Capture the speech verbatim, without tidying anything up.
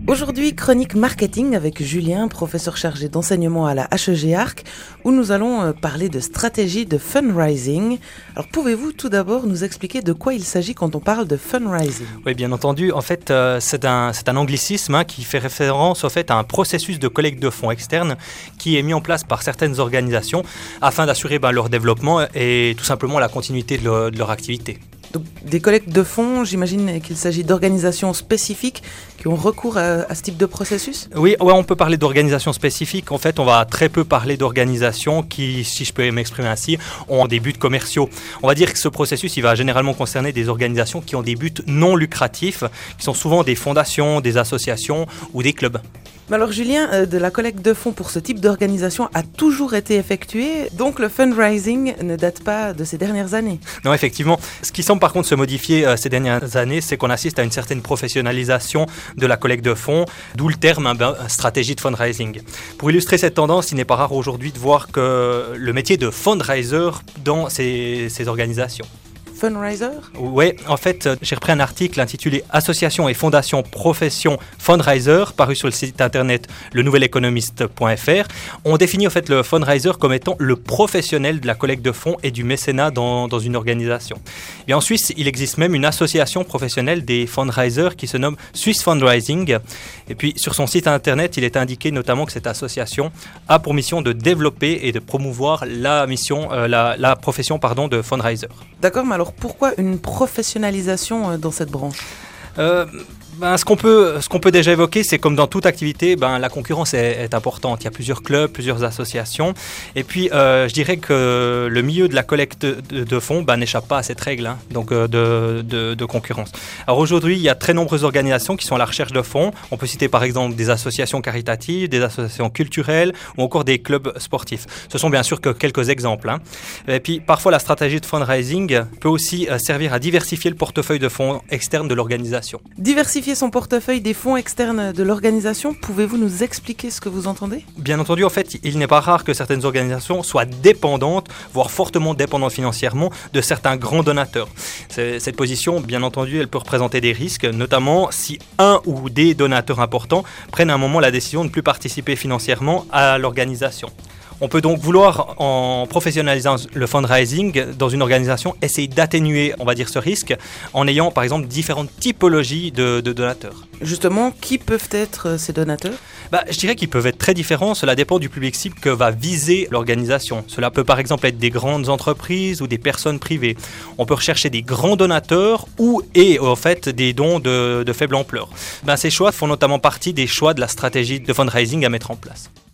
Aujourd'hui, chronique marketing avec Julien, professeur chargé d'enseignement à la H E G Arc, où nous allons parler de stratégie de fundraising. Alors pouvez-vous tout d'abord nous expliquer de quoi il s'agit quand on parle de fundraising ? Oui, bien entendu. En fait, euh, c'est, un, c'est un anglicisme hein, qui fait référence au fait, à un processus de collecte de fonds externes qui est mis en place par certaines organisations afin d'assurer ben, leur développement et tout simplement la continuité de leur, de leur activité. Donc, des collectes de fonds, j'imagine qu'il s'agit d'organisations spécifiques qui ont recours à, à ce type de processus ? Oui, ouais, on peut parler d'organisations spécifiques. En fait, on va très peu parler d'organisations qui, si je peux m'exprimer ainsi, ont des buts commerciaux. On va dire que ce processus, il va généralement concerner des organisations qui ont des buts non lucratifs, qui sont souvent des fondations, des associations ou des clubs. Mais alors Julien, euh, de la collecte de fonds pour ce type d'organisation a toujours été effectuée, donc le fundraising ne date pas de ces dernières années. Non, effectivement. Ce qui semble par contre se modifier euh, ces dernières années, c'est qu'on assiste à une certaine professionnalisation de la collecte de fonds, d'où le terme hein, ben, stratégie de fundraising. Pour illustrer cette tendance, il n'est pas rare aujourd'hui de voir que le métier de fundraiser dans ces, ces organisations. Fundraiser ? Oui, en fait, j'ai repris un article intitulé « Association et fondation profession fundraiser » paru sur le site internet le nouvel économiste point f r. On définit en fait le fundraiser comme étant le professionnel de la collecte de fonds et du mécénat dans, dans une organisation. Et en Suisse, il existe même une association professionnelle des fundraisers qui se nomme Swiss Fundraising. Et puis, sur son site internet, il est indiqué notamment que cette association a pour mission de développer et de promouvoir la mission, euh, la, la profession pardon, de fundraiser. D'accord, mais alors pourquoi une professionnalisation dans cette branche ? euh, ben, ce qu'on peut, ce qu'on peut déjà évoquer, c'est comme dans toute activité, ben, la concurrence est, est importante. Il y a plusieurs clubs, plusieurs associations. Et puis, euh, je dirais que le milieu de la collecte de, de fonds ben, n'échappe pas à cette règle hein, donc, euh, de, de, de concurrence. Alors aujourd'hui, il y a très nombreuses organisations qui sont à la recherche de fonds. On peut citer par exemple des associations caritatives, des associations culturelles ou encore des clubs sportifs. Ce sont bien sûr que quelques exemples. Hein. Et puis, parfois, la stratégie de fundraising peut aussi euh, servir à diversifier le portefeuille de fonds externes de l'organisation. Diversifier son portefeuille des fonds externes de l'organisation, pouvez-vous nous expliquer ce que vous entendez ? Bien entendu, en fait, il n'est pas rare que certaines organisations soient dépendantes, voire fortement dépendantes financièrement, de certains grands donateurs. C'est, cette position, bien entendu, elle peut représenter des risques, notamment si un ou des donateurs importants prennent à un moment la décision de ne plus participer financièrement à l'organisation. On peut donc vouloir, en professionnalisant le fundraising dans une organisation, essayer d'atténuer, on va dire, ce risque en ayant, par exemple, différentes typologies de, de donateurs. Justement, qui peuvent être ces donateurs ? Bah, je dirais qu'ils peuvent être très différents. Cela dépend du public cible que va viser l'organisation. Cela peut, par exemple, être des grandes entreprises ou des personnes privées. On peut rechercher des grands donateurs ou, et en fait, des dons de, de faible ampleur. Ben, ces choix font notamment partie des choix de la stratégie de fundraising à mettre en place.